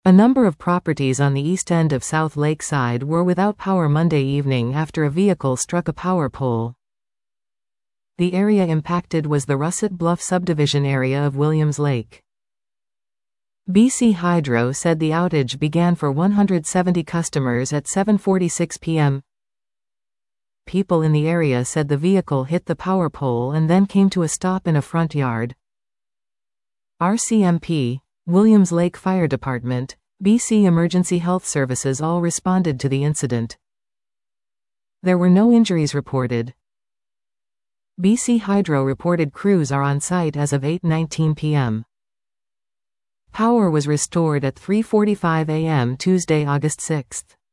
A number of properties on the east end of South Lakeside were without power Monday evening after a vehicle struck a power pole. The area impacted was the Russet Bluff subdivision area of Williams Lake. BC Hydro said the outage began for 170 customers at 7:46 p.m. People in the area said the vehicle hit the power pole and then came to a stop in a front yard. RCMP, Williams Lake Fire Department, BC Emergency Health Services all responded to the incident. There were no injuries reported. BC Hydro reported crews are on site as of 8:19 p.m. Power was restored at 3:45 a.m. Tuesday, August 6.